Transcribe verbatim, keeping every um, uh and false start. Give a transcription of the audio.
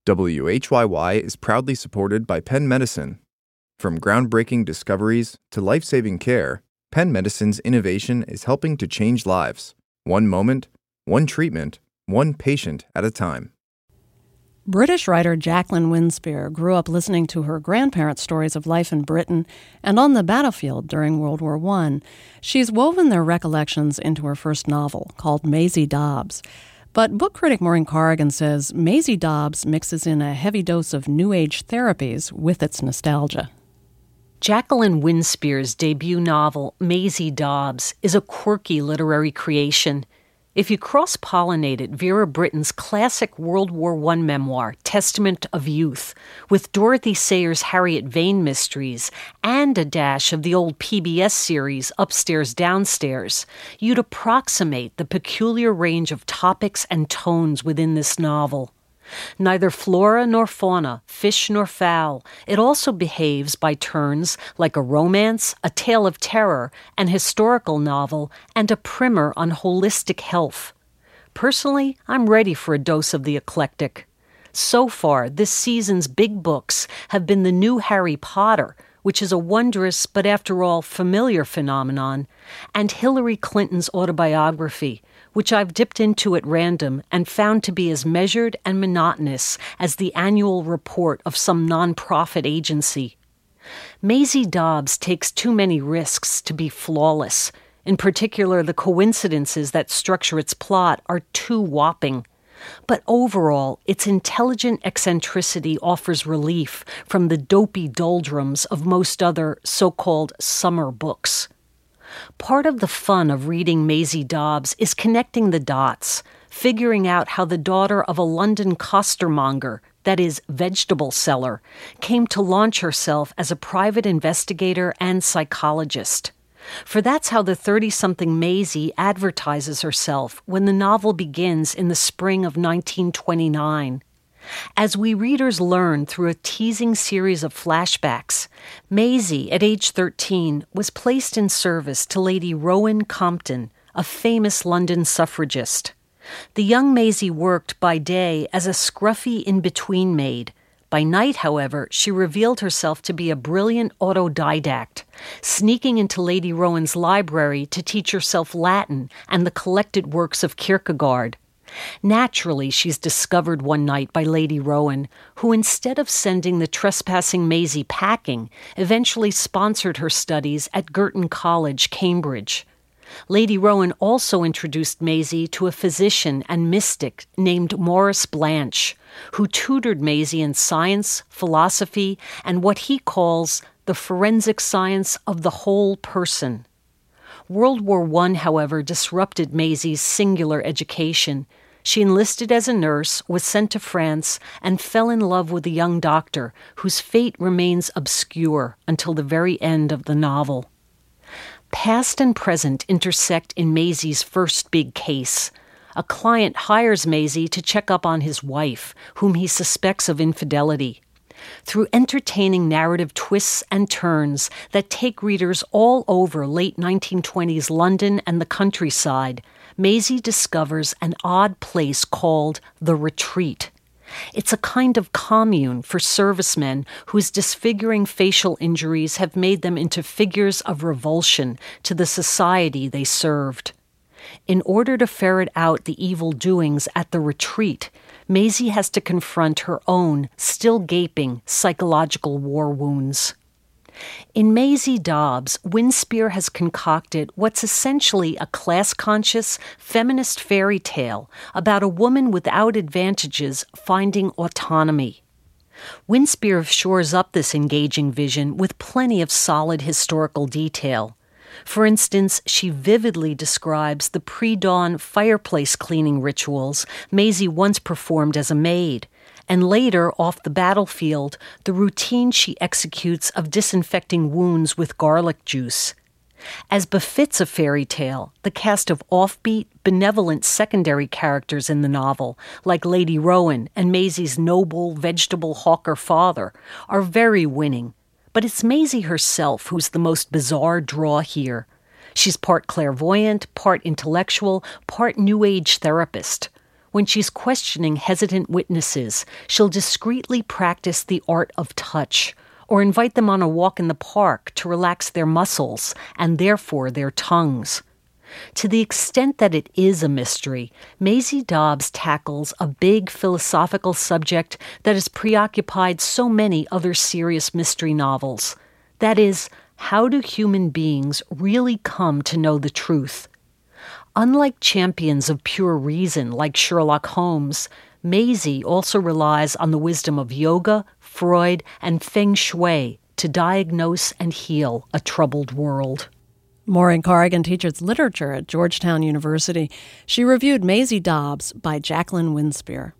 W H Y Y is proudly supported by Penn Medicine. From groundbreaking discoveries to life-saving care, Penn Medicine's innovation is helping to change lives, one moment, one treatment, one patient at a time. British writer Jacqueline Winspear grew up listening to her grandparents' stories of life in Britain and on the battlefield during World War One. She's woven their recollections into her first novel, called Maisie Dobbs. But book critic Maureen Corrigan says Maisie Dobbs mixes in a heavy dose of New Age therapies with its nostalgia. Jacqueline Winspear's debut novel, Maisie Dobbs, is a quirky literary creation. If you cross-pollinate it, Vera Britton's classic World War One memoir, Testament of Youth, with Dorothy Sayers' Harriet Vane mysteries, and a dash of the old P B S series Upstairs, Downstairs, you'd approximate the peculiar range of topics and tones within this novel. Neither flora nor fauna, fish nor fowl, it also behaves by turns like a romance, a tale of terror, an historical novel, and a primer on holistic health. Personally, I'm ready for a dose of the eclectic. So far, this season's big books have been the new Harry Potter, which is a wondrous but after all familiar phenomenon, and Hillary Clinton's autobiography, which I've dipped into at random and found to be as measured and monotonous as the annual report of some nonprofit agency. Maisie Dobbs takes too many risks to be flawless. In particular, the coincidences that structure its plot are too whopping. But overall, its intelligent eccentricity offers relief from the dopey doldrums of most other so-called summer books. Part of the fun of reading Maisie Dobbs is connecting the dots, figuring out how the daughter of a London costermonger, that is, vegetable seller, came to launch herself as a private investigator and psychologist. For that's how the thirty-something Maisie advertises herself when the novel begins in the spring of nineteen twenty-nine. As we readers learn through a teasing series of flashbacks, Maisie, at age thirteen, was placed in service to Lady Rowan Compton, a famous London suffragist. The young Maisie worked by day as a scruffy in-between maid. By night, however, she revealed herself to be a brilliant autodidact, sneaking into Lady Rowan's library to teach herself Latin and the collected works of Kierkegaard. Naturally, she's discovered one night by Lady Rowan, who instead of sending the trespassing Maisie packing, eventually sponsored her studies at Girton College, Cambridge. Lady Rowan also introduced Maisie to a physician and mystic named Maurice Blanche, who tutored Maisie in science, philosophy, and what he calls the forensic science of the whole person. World War One, however, disrupted Maisie's singular education. She enlisted as a nurse, was sent to France, and fell in love with a young doctor whose fate remains obscure until the very end of the novel. Past and present intersect in Maisie's first big case. A client hires Maisie to check up on his wife, whom he suspects of infidelity. Through entertaining narrative twists and turns that take readers all over late nineteen twenties London and the countryside, Maisie discovers an odd place called The Retreat. It's a kind of commune for servicemen whose disfiguring facial injuries have made them into figures of revulsion to the society they served. In order to ferret out the evil doings at the retreat, Maisie has to confront her own, still gaping, psychological war wounds. In Maisie Dobbs, Winspear has concocted what's essentially a class-conscious, feminist fairy tale about a woman without advantages finding autonomy. Winspear shores up this engaging vision with plenty of solid historical detail. For instance, she vividly describes the pre-dawn fireplace cleaning rituals Maisie once performed as a maid, and later, off the battlefield, the routine she executes of disinfecting wounds with garlic juice. As befits a fairy tale, the cast of offbeat, benevolent secondary characters in the novel, like Lady Rowan and Maisie's noble vegetable hawker father, are very winning. But it's Maisie herself who's the most bizarre draw here. She's part clairvoyant, part intellectual, part New Age therapist. When she's questioning hesitant witnesses, she'll discreetly practice the art of touch, or invite them on a walk in the park to relax their muscles, and therefore their tongues. To the extent that it is a mystery, Maisie Dobbs tackles a big philosophical subject that has preoccupied so many other serious mystery novels. That is, how do human beings really come to know the truth? Unlike champions of pure reason like Sherlock Holmes, Maisie also relies on the wisdom of yoga, Freud, and Feng Shui to diagnose and heal a troubled world. Maureen Corrigan teaches literature at Georgetown University. She reviewed Maisie Dobbs by Jacqueline Winspear.